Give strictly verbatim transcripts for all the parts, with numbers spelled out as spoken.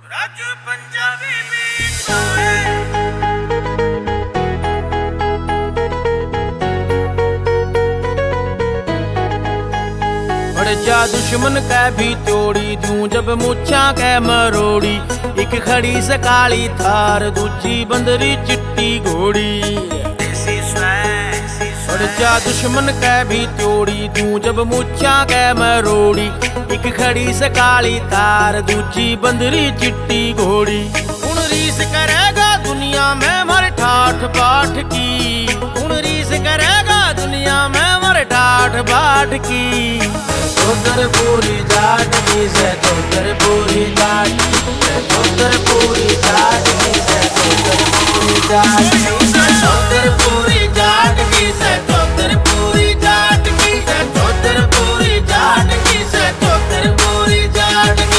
Raju Punjabi beat होए बढ़ जा दुश्मन कै भी तोड़ी दूं जब मुच्छा कै मरोड़ी। एक खड़ी से काली थार दूजी बंदरी चिट्टी घोड़ी। बढ़ जा दुश्मन कै भी तोड़ी दूं जब मुच्छा कै मरोड़ी। एक खड़ी से काली थार दूजी बंदरी चिट्टी घोड़ी। हुण रीस करेगा दुनिया में मर ठाठ बाट की। हुण रीस करेगा दुनिया में मर ठाठ बाट की। चौधर पूरी जाट की से चौधर पूरी जाट चौधर पूरी जाट की से चौधर पूरी जाट चौधर पूरी जाट की से चौधर पूरी जाट की से चौधर पूरी जाट की से चौधर पूरी जाट की।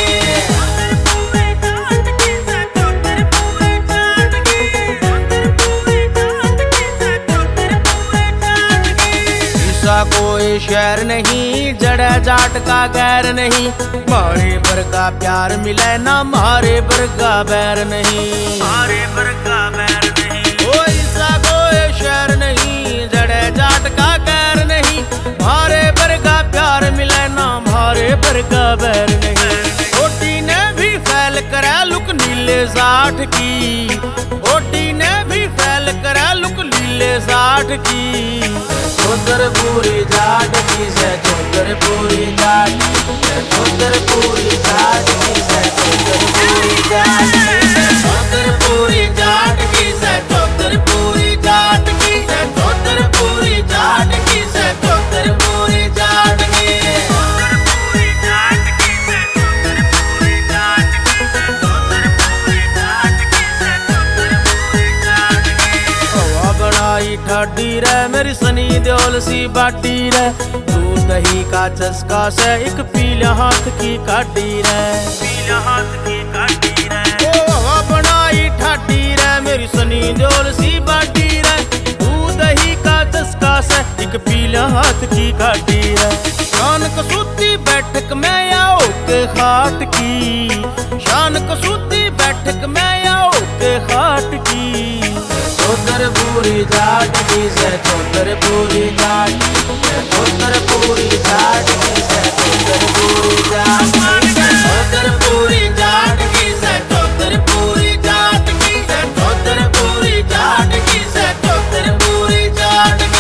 कोई शहर नहीं जड़ा जाट का गैर नहीं। मारे पर का प्यार मिले ना मारे पर का बैर नहीं। मारे पर का बैर नहीं कोई सा कोई शहर नहीं जड़े जाट का गैर नहीं। मारे पर का प्यार मिले ना मारे पर का बैर नहीं। ओटी ने भी फैल करे लुक नीले साठ की। ओटी ने भी फैल करे लुक नीले साठ की। चौधर पूरी जाट की से चौधर पूरी जाट चौधर पूरी जाट की से चौधर पूरी जाट चौधर पूरी जाट की से चौधर पूरी जाट की से चौधर पूरी जाट की से चौधर पूरी जाट की। ठाडी रे मेरी सनी देओल सी बाटी रे। दूध दही का चस्का से एक पीला हाथ की काटी रे। पीला हाथ की काटी रे ओ हवा बनाई ठाडी रे मेरी सनी देओल सी बाटी रे। दूध दही का चस्का से एक पीला हाथ की काटी रे। शान कसूती बैठक में आओ के खाट की। शान कसूती बैठक में आओ के खाट की। चौधर पूरी जाट की से चौधर पूरी जाट चौधर पूरी जाट की से चौधर पूरी जाट चौधर पूरी जाट की से चौधर पूरी जाट की से चौधर पूरी जाट की से चौधर पूरी जाट की।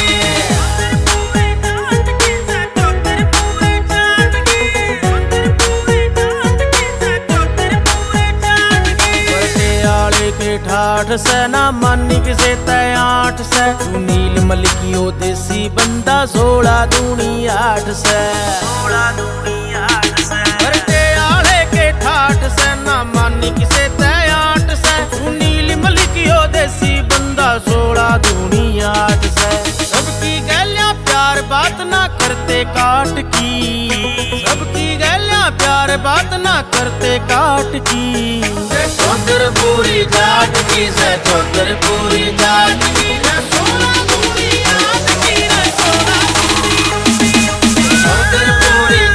ठाठ से ना मानी किसे तय आठ से। तू नील मलिकियो देसी बंदा सोलह दूनी आठ से। सोलह दूनी आठ से करते आले के ठाठ से ना मानी किसे तय आठ से। तू नील मलिकियो देसी बंदा सोलह दूनी आठ से। सबकी गैलियां प्यार बात ना करते काट की। सबकी गैलियां प्यार बात ना करते काट की। चौधर पूरी जाट की से चौधर पूरी जाट की सोलह दूनी आठ की सोलह दूनी चौधर पूरी